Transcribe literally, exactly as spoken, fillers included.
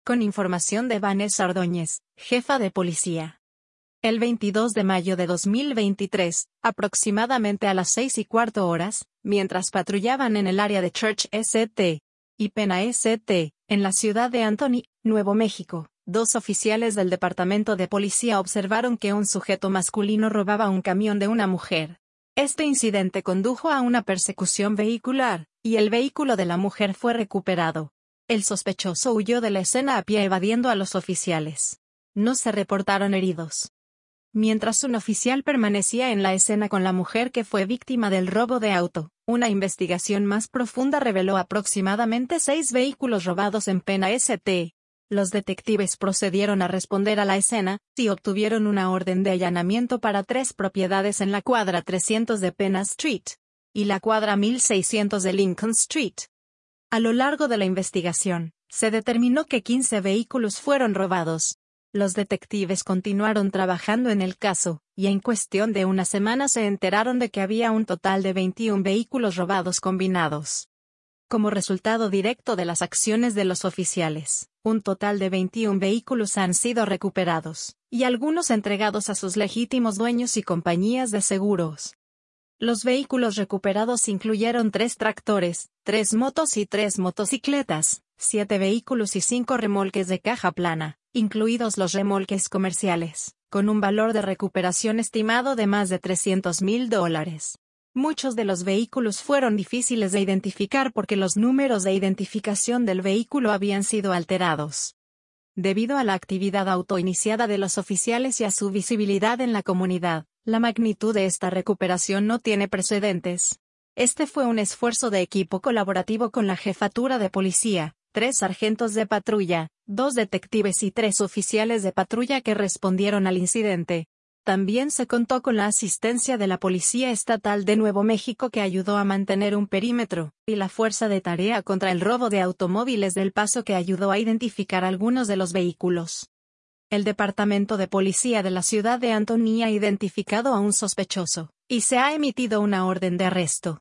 Con información de Vanessa Ordóñez, jefa de policía. El veintidós de mayo de dos mil veintitrés, aproximadamente a las seis y cuarto horas, mientras patrullaban en el área de Church Este y Pena Este, en la ciudad de Anthony, Nuevo México, dos oficiales del departamento de policía observaron que un sujeto masculino robaba un camión de una mujer. Este incidente condujo a una persecución vehicular, y el vehículo de la mujer fue recuperado. El sospechoso huyó de la escena a pie evadiendo a los oficiales. No se reportaron heridos. Mientras un oficial permanecía en la escena con la mujer que fue víctima del robo de auto, una investigación más profunda reveló aproximadamente seis vehículos robados en Pena Este. Los detectives procedieron a responder a la escena, y obtuvieron una orden de allanamiento para tres propiedades en la cuadra trescientos de Pena Street y la cuadra mil seiscientos de Lincoln Street. A lo largo de la investigación, se determinó que quince vehículos fueron robados. Los detectives continuaron trabajando en el caso, y en cuestión de una semana se enteraron de que había un total de veintiún vehículos robados combinados. Como resultado directo de las acciones de los oficiales, un total de veintiún vehículos han sido recuperados, y algunos entregados a sus legítimos dueños y compañías de seguros. Los vehículos recuperados incluyeron tres tractores, tres motos y tres motocicletas, siete vehículos y cinco remolques de caja plana, incluidos los remolques comerciales, con un valor de recuperación estimado de más de trescientos mil dólares. Muchos de los vehículos fueron difíciles de identificar porque los números de identificación del vehículo habían sido alterados. Debido a la actividad autoiniciada de los oficiales y a su visibilidad en la comunidad, la magnitud de esta recuperación no tiene precedentes. Este fue un esfuerzo de equipo colaborativo con la jefatura de policía, tres sargentos de patrulla, dos detectives y tres oficiales de patrulla que respondieron al incidente. También se contó con la asistencia de la Policía Estatal de Nuevo México que ayudó a mantener un perímetro, y la Fuerza de Tarea contra el Robo de Automóviles del Paso que ayudó a identificar algunos de los vehículos. El Departamento de Policía de la ciudad de Anthony ha identificado a un sospechoso, y se ha emitido una orden de arresto.